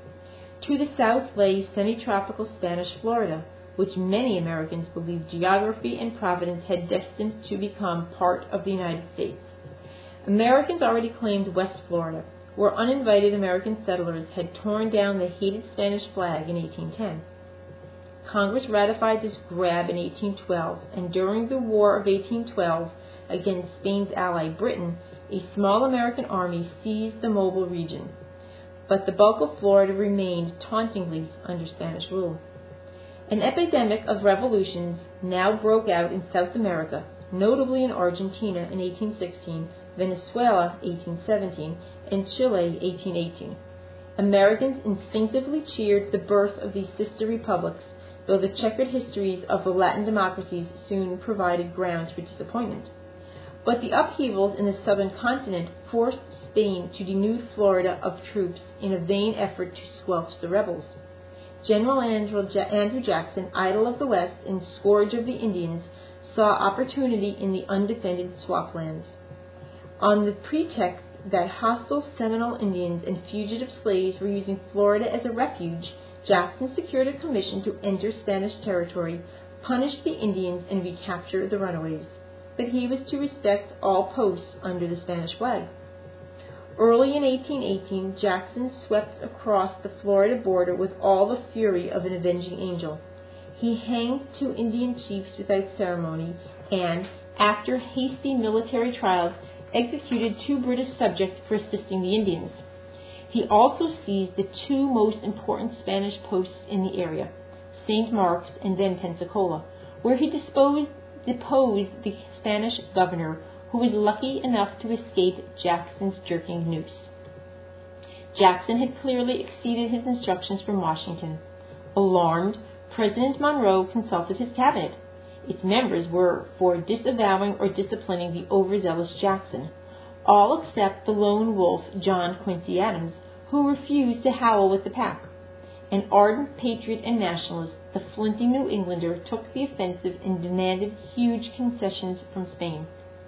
To the south lay semi-tropical Spanish Florida, which many Americans believed geography and providence had destined to become part of the United States. Americans already claimed West Florida, where uninvited American settlers had torn down the hated Spanish flag in eighteen ten. Congress ratified this grab in eighteen twelve, and during the War of eighteen twelve against Spain's ally Britain, a small American army seized the Mobile region, but the bulk of Florida remained tauntingly under Spanish rule. An epidemic of revolutions now broke out in South America, notably in Argentina in eighteen sixteen, Venezuela eighteen seventeen, and Chile eighteen eighteen. Americans instinctively cheered the birth of these sister republics, though the checkered histories of the Latin democracies soon provided grounds for disappointment. But the upheavals in the southern continent forced Spain to denude Florida of troops in a vain effort to squelch the rebels. General Andrew Jackson, idol of the West and scourge of the Indians, saw opportunity in the undefended swamplands. On the pretext that hostile Seminole Indians and fugitive slaves were using Florida as a refuge, Jackson secured a commission to enter Spanish territory, punish the Indians, and recapture the runaways. But he was to respect all posts under the Spanish flag. Early in eighteen eighteen, Jackson swept across the Florida border with all the fury of an avenging angel. He hanged two Indian chiefs without ceremony and, after hasty military trials, executed two British subjects for assisting the Indians. He also seized the two most important Spanish posts in the area, Saint Mark's and then Pensacola, where he disposed, deposed the Spanish governor, who was lucky enough to escape Jackson's jerking noose. Jackson had clearly exceeded his instructions from Washington. Alarmed, President Monroe consulted his cabinet. Its members were for disavowing or disciplining the overzealous Jackson, all except the lone wolf John Quincy Adams, who refused to howl with the pack. An ardent patriot and nationalist, the flinty New Englander took the offensive and demanded huge concessions from Spain.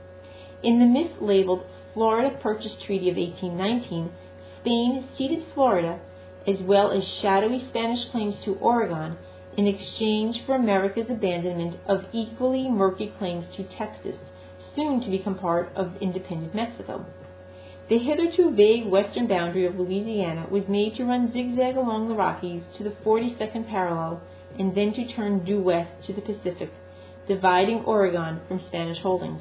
In the mislabeled Florida Purchase Treaty of eighteen nineteen, Spain ceded Florida, as well as shadowy Spanish claims to Oregon, in exchange for America's abandonment of equally murky claims to Texas, soon to become part of independent Mexico. The hitherto vague western boundary of Louisiana was made to run zigzag along the Rockies to the forty-second parallel and then to turn due west to the Pacific, dividing Oregon from Spanish holdings.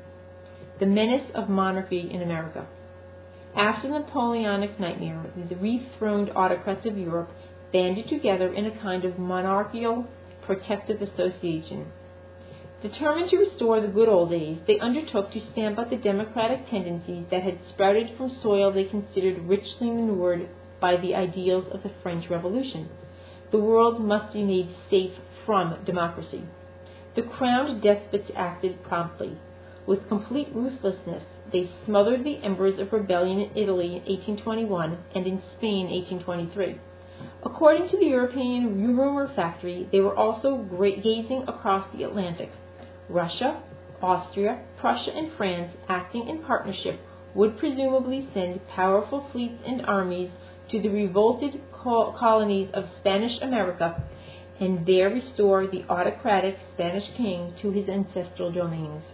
The menace of monarchy in America. After the Napoleonic nightmare, the rethroned autocrats of Europe banded together in a kind of monarchical protective association. Determined to restore the good old days, they undertook to stamp out the democratic tendencies that had sprouted from soil they considered richly manured by the ideals of the French Revolution. The world must be made safe from democracy. The crowned despots acted promptly. With complete ruthlessness, they smothered the embers of rebellion in Italy in eighteen twenty-one and in Spain in eighteen twenty-three. According to the European rumor factory, they were also gazing across the Atlantic. Russia, Austria, Prussia, and France, acting in partnership, would presumably send powerful fleets and armies to the revolted colonies of Spanish America and there restore the autocratic Spanish king to his ancestral domains.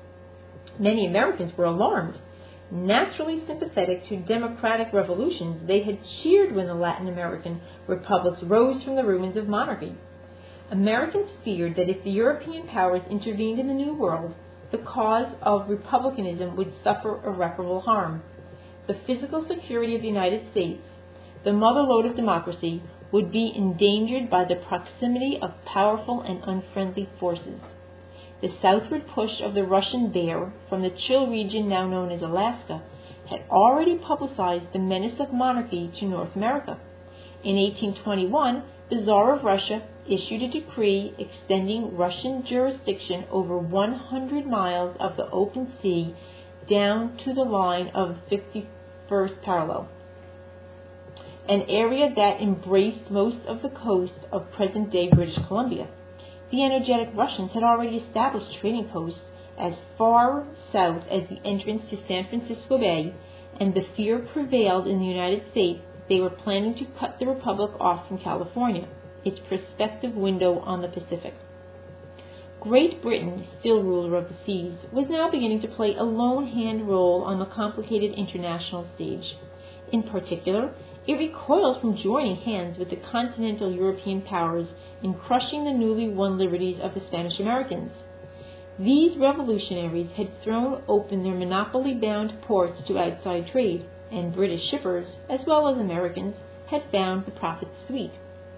Many Americans were alarmed. Naturally sympathetic to democratic revolutions, they had cheered when the Latin American republics rose from the ruins of monarchy. Americans feared that if the European powers intervened in the New World, the cause of republicanism would suffer irreparable harm. The physical security of the United States, the motherlode of democracy, would be endangered by the proximity of powerful and unfriendly forces. The southward push of the Russian Bear from the chill region now known as Alaska had already publicized the menace of monarchy to North America. In eighteen twenty-one, the Tsar of Russia issued a decree extending Russian jurisdiction over one hundred miles of the open sea down to the line of the fifty-first parallel, an area that embraced most of the coast of present-day British Columbia. The energetic Russians had already established trading posts as far south as the entrance to San Francisco Bay, and the fear prevailed in the United States that they were planning to cut the Republic off from California, its prospective window on the Pacific. Great Britain, still ruler of the seas, was now beginning to play a lone hand role on the complicated international stage. In particular, it recoiled from joining hands with the continental European powers in crushing the newly won liberties of the Spanish Americans. These revolutionaries had thrown open their monopoly-bound ports to outside trade, and British shippers, as well as Americans, had found the profits sweet.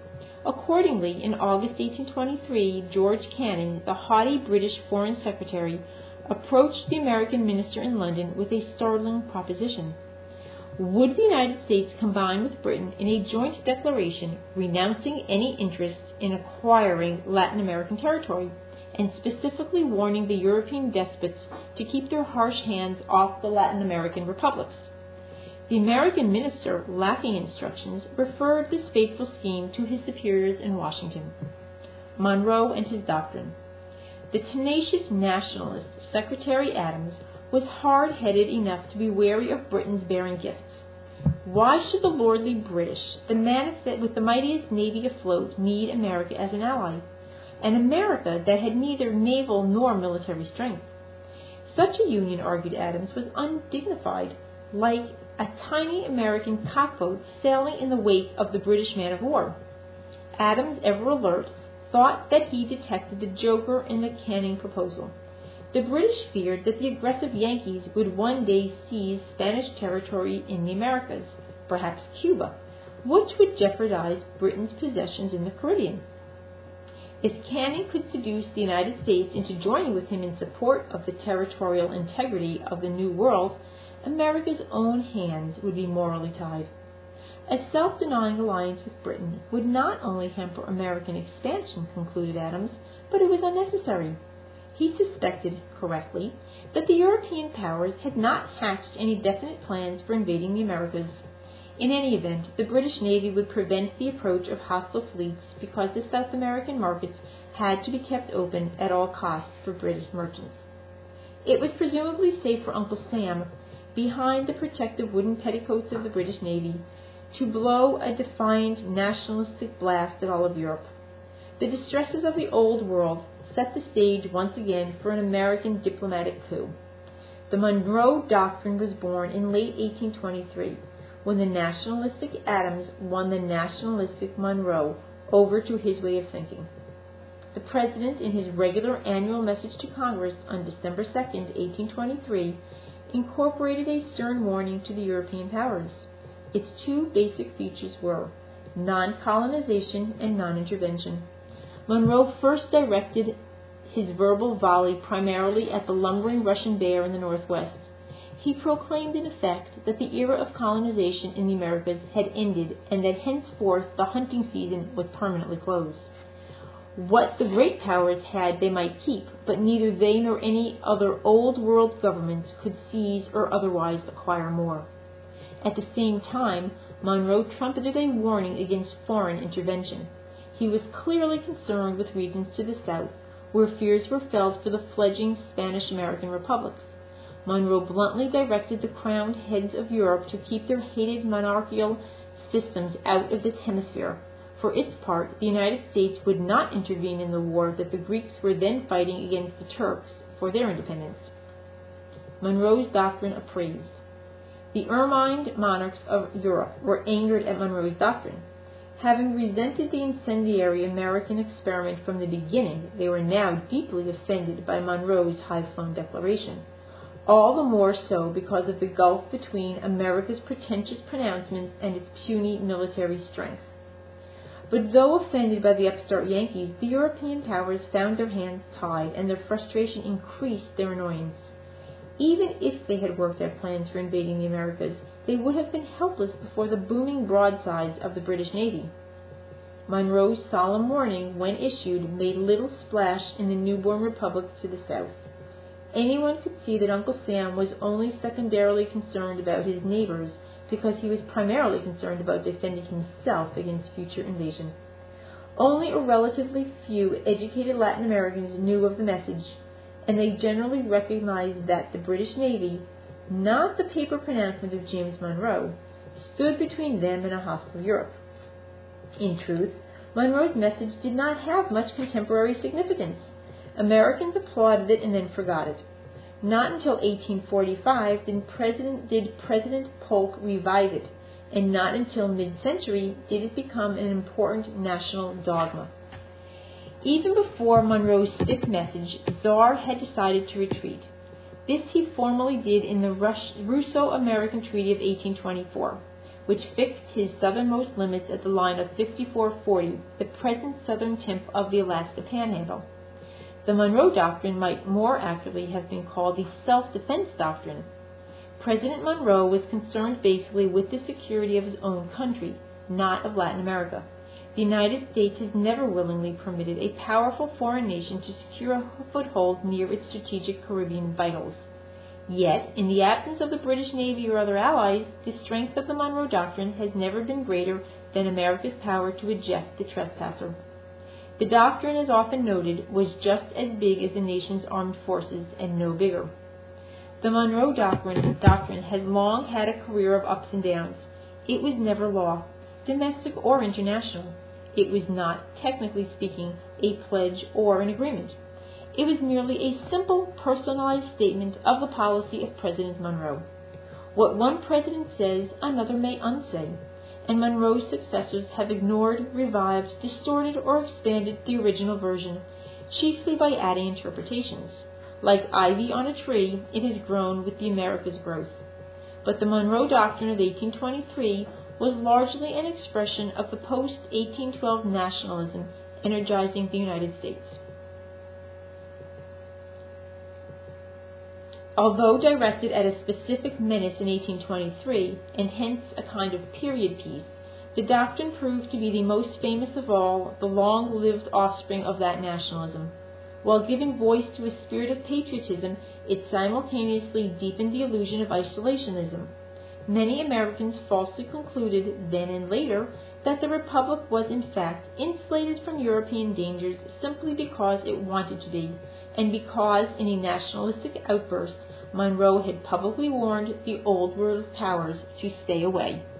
Accordingly, in August eighteen twenty-three, George Canning, the haughty British Foreign Secretary, approached the American minister in London with a startling proposition. Would the United States combine with Britain in a joint declaration renouncing any interest in acquiring Latin American territory, and specifically warning the European despots to keep their harsh hands off the Latin American republics? The American minister, lacking instructions, referred this fateful scheme to his superiors in Washington. Monroe and his doctrine. The tenacious nationalist Secretary Adams was hard-headed enough to be wary of Britain's barren gifts. Why should the lordly British, the manifest with the mightiest navy afloat, need America as an ally? An America that had neither naval nor military strength. Such a union, argued Adams, was undignified, like a tiny American cockboat sailing in the wake of the British man-of-war. Adams, ever alert, thought that he detected the joker in the Canning proposal. The British feared that the aggressive Yankees would one day seize Spanish territory in the Americas, perhaps Cuba, which would jeopardize Britain's possessions in the Caribbean. If Canning could seduce the United States into joining with him in support of the territorial integrity of the New World, America's own hands would be morally tied. A self-denying alliance with Britain would not only hamper American expansion, concluded Adams, but it was unnecessary. He suspected, correctly, that the European powers had not hatched any definite plans for invading the Americas. In any event, the British Navy would prevent the approach of hostile fleets because the South American markets had to be kept open at all costs for British merchants. It was presumably safe for Uncle Sam, behind the protective wooden petticoats of the British Navy, to blow a defiant nationalistic blast at all of Europe. The distresses of the Old World set the stage once again for an American diplomatic coup. The Monroe Doctrine was born in late eighteen twenty-three, when the nationalistic Adams won the nationalistic Monroe over to his way of thinking. The President, in his regular annual message to Congress on December second, eighteen twenty-three, incorporated a stern warning to the European powers. Its two basic features were non-colonization and non-intervention. Monroe first directed his verbal volley primarily at the lumbering Russian bear in the Northwest. He proclaimed in effect that the era of colonization in the Americas had ended and that henceforth the hunting season was permanently closed. What the great powers had they might keep, but neither they nor any other old world governments could seize or otherwise acquire more. At the same time, Monroe trumpeted a warning against foreign intervention. He was clearly concerned with regions to the south, where fears were felt for the fledgling Spanish-American republics. Monroe bluntly directed the crowned heads of Europe to keep their hated monarchical systems out of this hemisphere. For its part, the United States would not intervene in the war that the Greeks were then fighting against the Turks for their independence. Monroe's doctrine appraised. The ermined monarchs of Europe were angered at Monroe's doctrine. Having resented the incendiary American experiment from the beginning, they were now deeply offended by Monroe's high-flown declaration. All the more so because of the gulf between America's pretentious pronouncements and its puny military strength. But though offended by the upstart Yankees, the European powers found their hands tied, and their frustration increased their annoyance. Even if they had worked out plans for invading the Americas, they would have been helpless before the booming broadsides of the British Navy. Monroe's solemn warning, when issued, made little splash in the newborn republic to the south. Anyone could see that Uncle Sam was only secondarily concerned about his neighbors, because he was primarily concerned about defending himself against future invasion. Only a relatively few educated Latin Americans knew of the message, and they generally recognized that the British Navy, not the paper pronouncement of James Monroe, stood between them and a hostile Europe. In truth, Monroe's message did not have much contemporary significance. Americans applauded it and then forgot it. Not until eighteen forty-five did President, did President Polk revive it, and not until mid-century did it become an important national dogma. Even before Monroe's stiff message, Czar had decided to retreat. This he formally did in the Russo-American Treaty of eighteen twenty-four. which fixed his southernmost limits at the line of fifty-four forty, the present southern tip of the Alaska Panhandle. The Monroe Doctrine might more accurately have been called the Self-Defense Doctrine. President Monroe was concerned basically with the security of his own country, not of Latin America. The United States has never willingly permitted a powerful foreign nation to secure a foothold near its strategic Caribbean vitals. Yet, in the absence of the British Navy or other allies, the strength of the Monroe Doctrine has never been greater than America's power to eject the trespasser. The doctrine, as often noted, was just as big as the nation's armed forces and no bigger. The Monroe Doctrine, doctrine has long had a career of ups and downs. It was never law, domestic or international. It was not, technically speaking, a pledge or an agreement. It was merely a simple, personalized statement of the policy of President Monroe. What one president says, another may unsay, and Monroe's successors have ignored, revived, distorted, or expanded the original version, chiefly by adding interpretations. Like ivy on a tree, it has grown with the America's growth. But the Monroe Doctrine of eighteen twenty-three was largely an expression of the post eighteen twelve nationalism energizing the United States. Although directed at a specific menace in eighteen twenty-three, and hence a kind of period piece, the doctrine proved to be the most famous of all the long-lived offspring of that nationalism. While giving voice to a spirit of patriotism, it simultaneously deepened the illusion of isolationism. Many Americans falsely concluded, then and later, that the Republic was in fact insulated from European dangers simply because it wanted to be, and because, in a nationalistic outburst, Monroe had publicly warned the old world powers to stay away.